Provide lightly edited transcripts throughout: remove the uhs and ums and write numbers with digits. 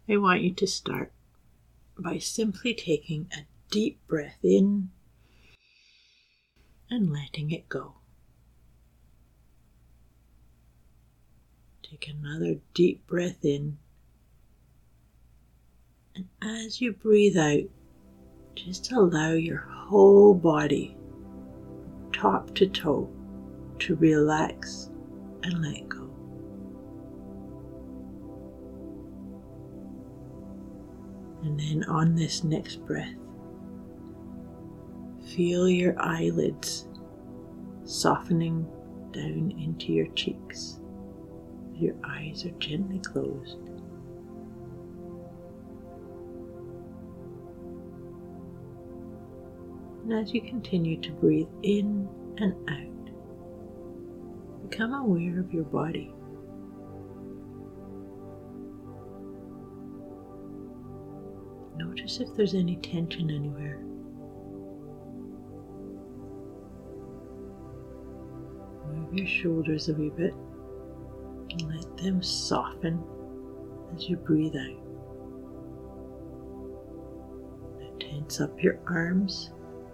I want you to start by simply taking a deep breath in and letting it go. Take another deep breath in, and as you breathe out, just allow your whole body, top to toe, to relax and let go. And then on this next breath, feel your eyelids softening down into your cheeks. Your eyes are gently closed. And as you continue to breathe in and out, become aware of your body. Notice if there's any tension anywhere. Move your shoulders a wee bit and let them soften as you breathe out. Now tense up your arms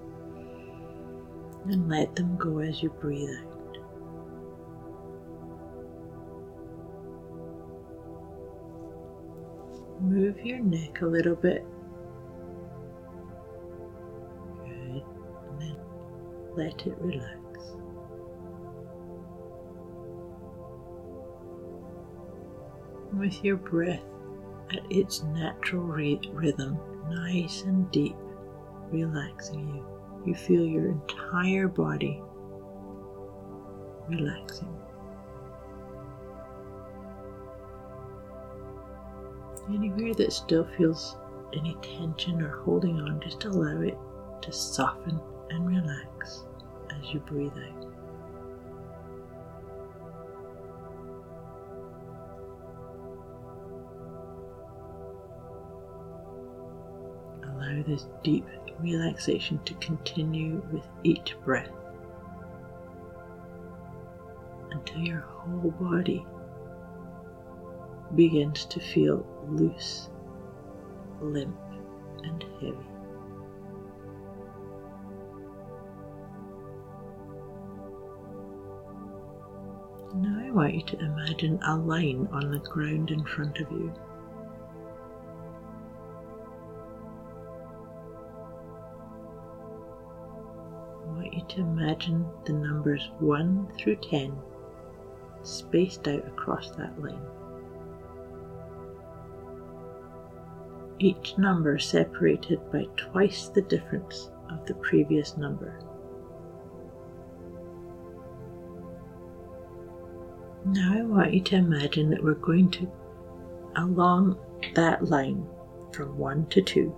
and let them go as you breathe out. Move your neck a little bit. Good. And then let it relax. With your breath at its natural rhythm, nice and deep, relaxing you. You feel your entire body relaxing. Anywhere that still feels any tension or holding on, just allow it to soften and relax as you breathe out. Allow this deep relaxation to continue with each breath until your whole body begins to feel loose, limp, and heavy. Now I want you to imagine a line on the ground in front of you. I want you to imagine the numbers 1 through 10 spaced out across that line. Each number separated by twice the difference of the previous number. Now I want you to imagine that we're going to, along that line, from 1 to 2,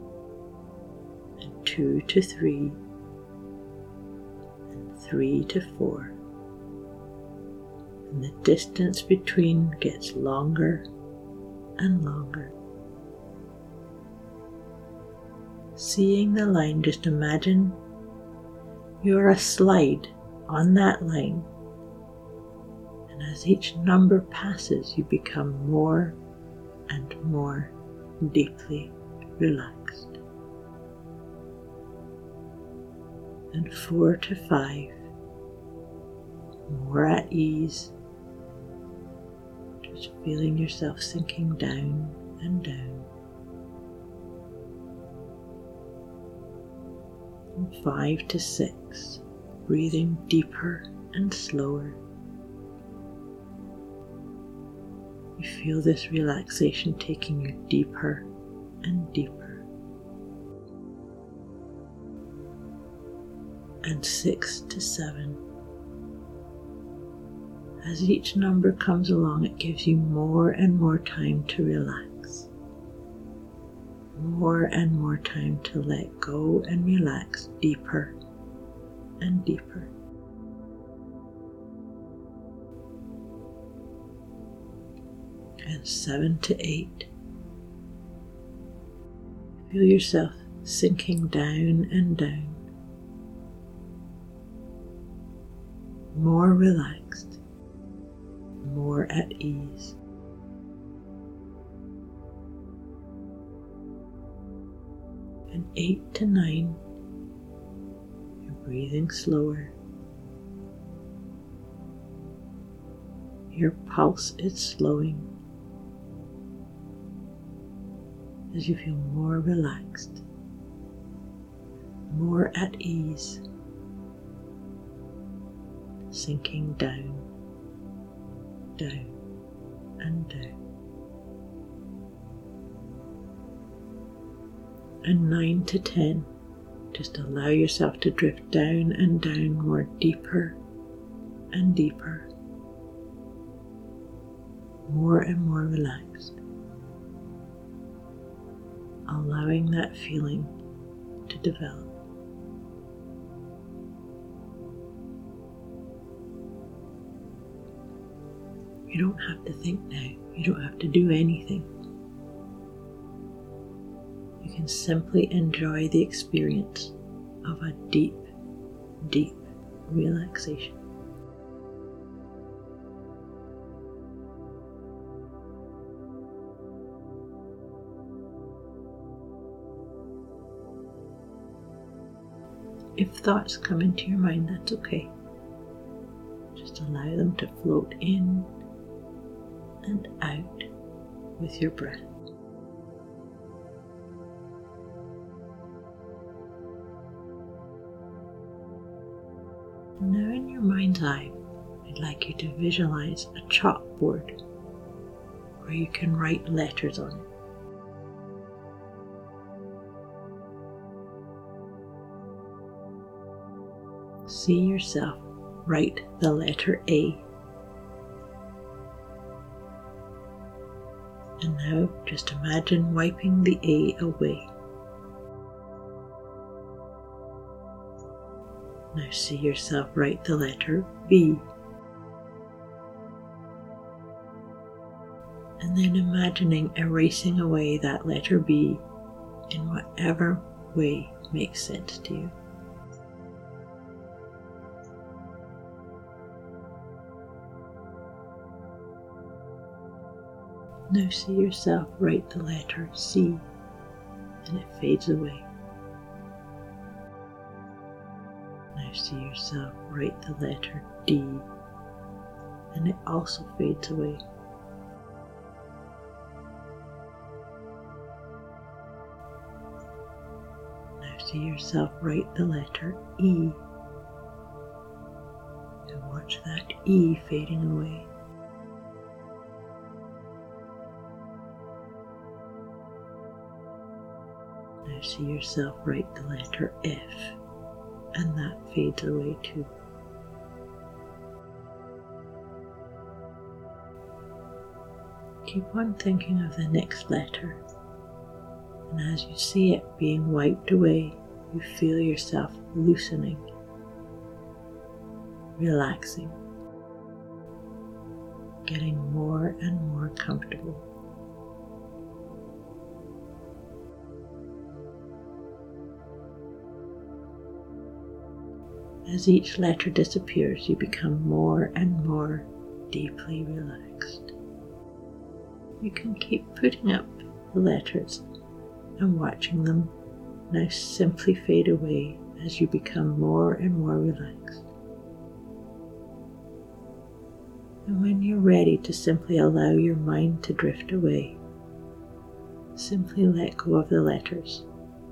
and 2 to 3, and 3 to 4. And the distance between gets longer and longer. Seeing the line, just imagine you're a slide on that line, and as each number passes, you become more and more deeply relaxed. And 4 to 5, more at ease, just feeling yourself sinking down and down. And 5 to 6, breathing deeper and slower. You feel this relaxation taking you deeper and deeper. And 6 to 7. As each number comes along, it gives you more and more time to relax. More and more time to let go and relax deeper and deeper. And 7 to 8. Feel yourself sinking down and down. More relaxed, more at ease. And 8 to 9, you're breathing slower. Your pulse is slowing as you feel more relaxed, more at ease, sinking down, down, and down. And 9 to 10, just allow yourself to drift down and down more deeper and deeper, more and more relaxed, allowing that feeling to develop. You don't have to think now. You don't have to do anything. You can simply enjoy the experience of a deep, deep relaxation. If thoughts come into your mind, that's okay. Just allow them to float in and out with your breath. Now in your mind's eye, I'd like you to visualize a chalkboard where you can write letters on it. See yourself write the letter A. And now just imagine wiping the A away. Now see yourself write the letter B. And then imagining erasing away that letter B in whatever way makes sense to you. Now see yourself write the letter C, and it fades away. Now see yourself write the letter D, and it also fades away. Now see yourself write the letter E, and watch that E fading away. Now see yourself write the letter F, and that fades away too. Keep on thinking of the next letter, and as you see it being wiped away, you feel yourself loosening, relaxing, getting more and more comfortable. As each letter disappears, you become more and more deeply relaxed. You can keep putting up the letters and watching them now simply fade away as you become more and more relaxed. And when you're ready to simply allow your mind to drift away, simply let go of the letters,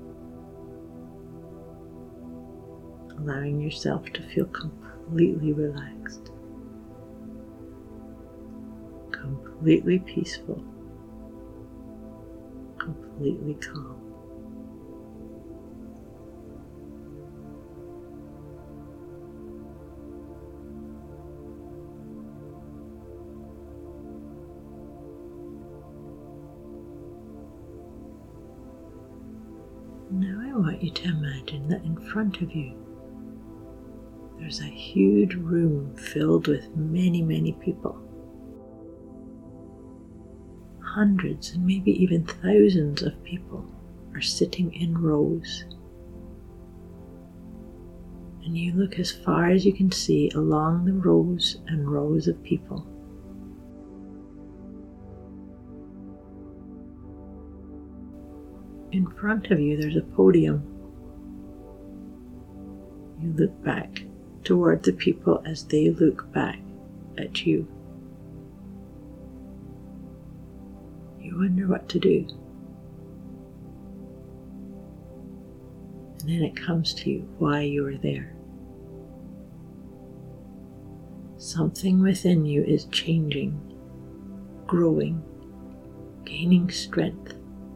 allowing yourself to feel completely relaxed, completely peaceful, completely calm. Now I want you to imagine that in front of you there's a huge room filled with many, many people. Hundreds and maybe even thousands of people are sitting in rows. And you look as far as you can see along the rows and rows of people. In front of you, there's a podium. You look back toward the people as they look back at you. You wonder what to do. And then it comes to you why you are there. Something within you is changing, growing, gaining strength.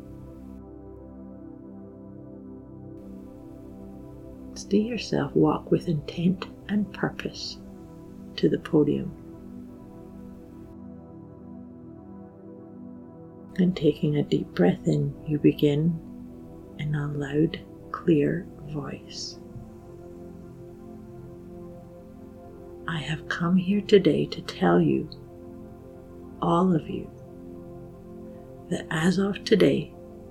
See yourself walk with intent and purpose to the podium. And taking a deep breath in, you begin in a loud, clear voice. I have come here today to tell you, all of you, that as of today,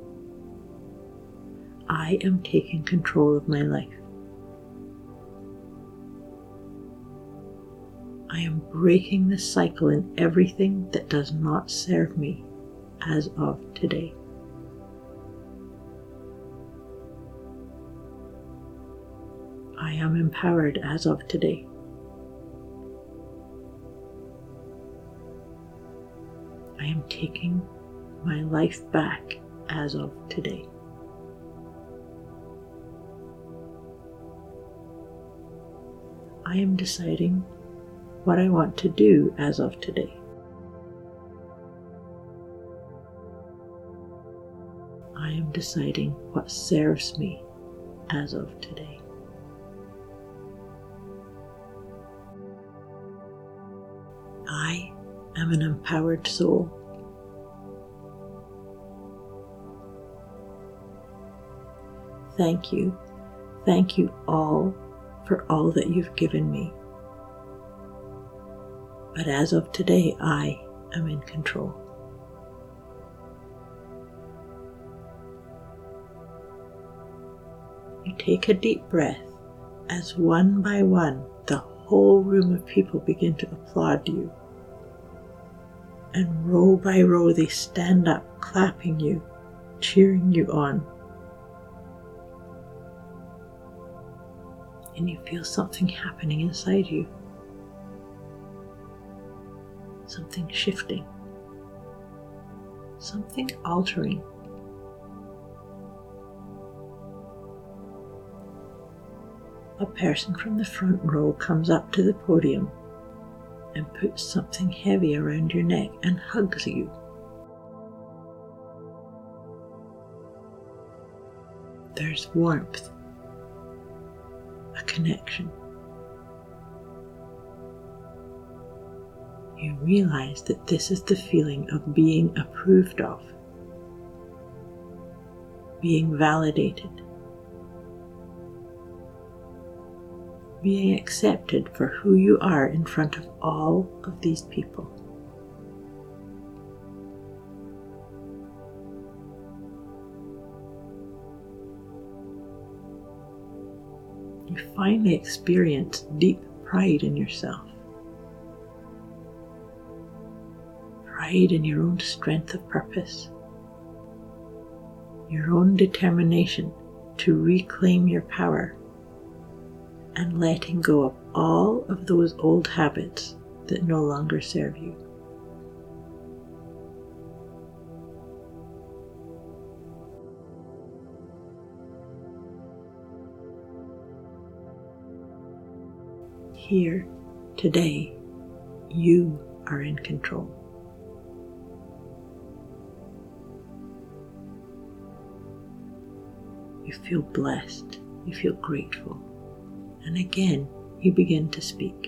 I am taking control of my life. I am breaking the cycle in everything that does not serve me as of today. I am empowered as of today. I am taking my life back as of today. I am deciding what I want to do as of today. I am deciding what serves me as of today. I am an empowered soul. Thank you all for all that you've given me. But as of today, I am in control. You take a deep breath as one by one, the whole room of people begin to applaud you. And row by row, they stand up, clapping you, cheering you on. And you feel something happening inside you. Something shifting. Something altering. A person from the front row comes up to the podium and puts something heavy around your neck and hugs you. There's warmth, a connection. You realize that this is the feeling of being approved of, being validated, being accepted for who you are in front of all of these people. You finally experience deep pride in yourself. Pride in your own strength of purpose. Your own determination to reclaim your power. And letting go of all of those old habits that no longer serve you. Here, today, you are in control. You feel blessed, you feel grateful. And again, you begin to speak.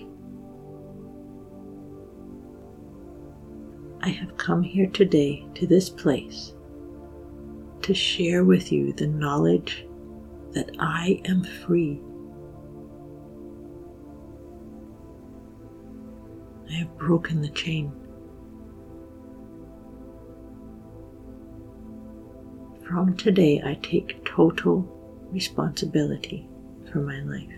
I have come here today to this place to share with you the knowledge that I am free. I have broken the chain. From today, I take total responsibility for my life.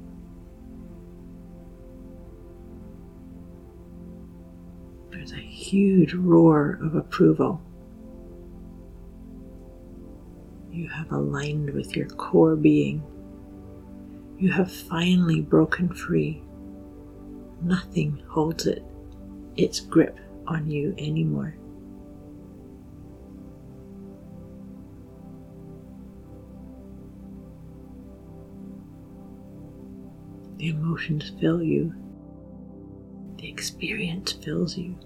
There's a huge roar of approval. You have aligned with your core being. You have finally broken free. Nothing holds its grip on you anymore. The emotions fill you. The experience fills you.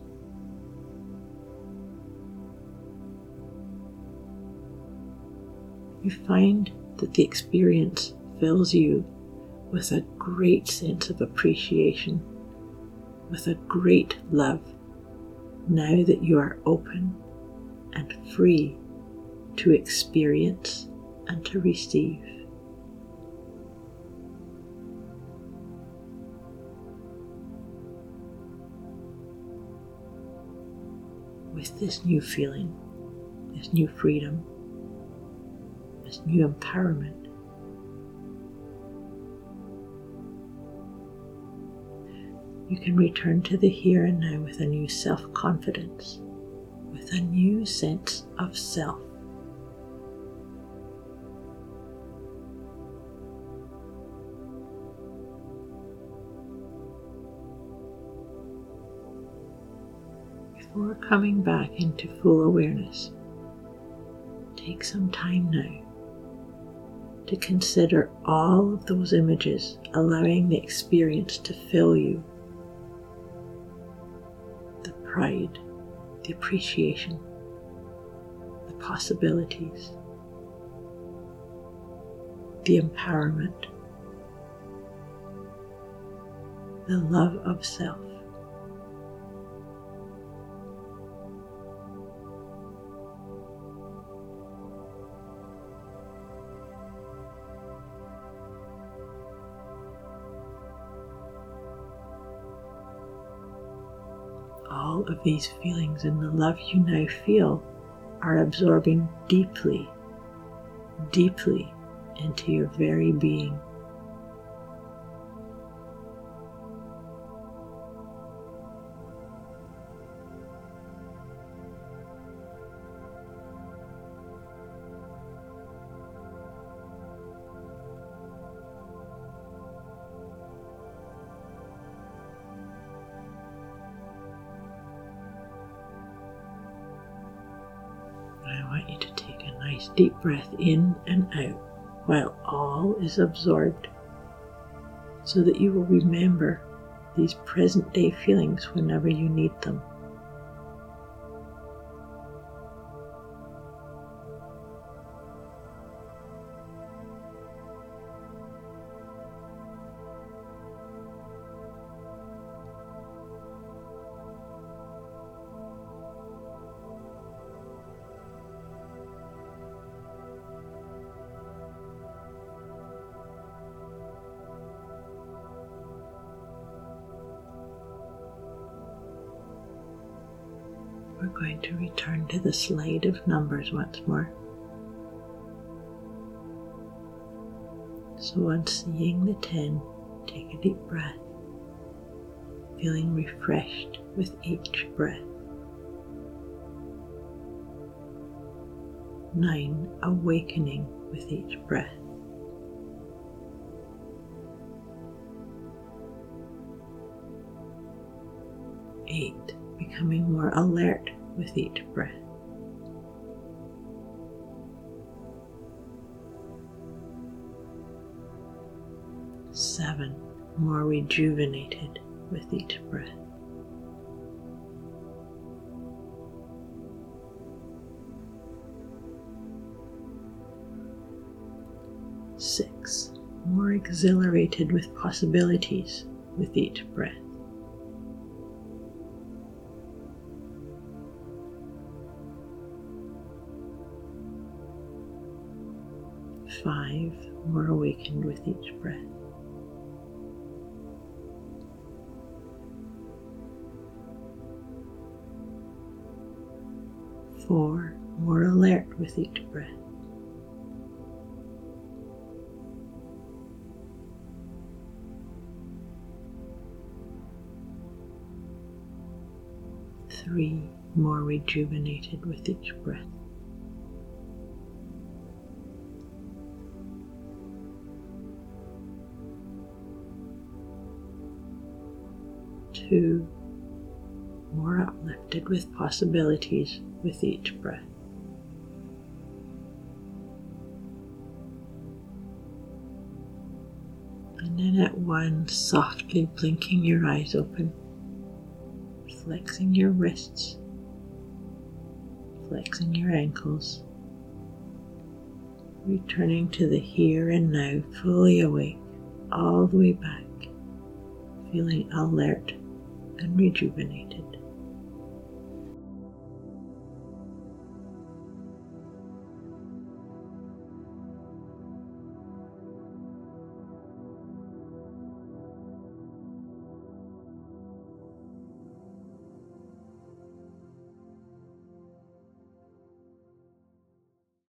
You find that the experience fills you with a great sense of appreciation, with a great love, now that you are open and free to experience and to receive. With this new feeling, this new freedom, this new empowerment, you can return to the here and now with a new self-confidence, with a new sense of self. Before coming back into full awareness, take some time now to consider all of those images, allowing the experience to fill you. The pride, the appreciation, the possibilities, the empowerment, the love of self. All of these feelings and the love you now feel are absorbing deeply, deeply into your very being. I want you to take a nice deep breath in and out while all is absorbed, so that you will remember these present day feelings whenever you need them. We're going to return to the slide of numbers once more. So on seeing the 10, take a deep breath, feeling refreshed with each breath. 9, awakening with each breath. 8, becoming more alert with each breath. 7, more rejuvenated with each breath. 6, more exhilarated with possibilities with each breath. 5, more awakened with each breath. 4, more alert with each breath. 3, more rejuvenated with each breath. 2, more uplifted with possibilities with each breath. And then at 1, softly blinking your eyes open, flexing your wrists, flexing your ankles, returning to the here and now, fully awake, all the way back, feeling alert and rejuvenated.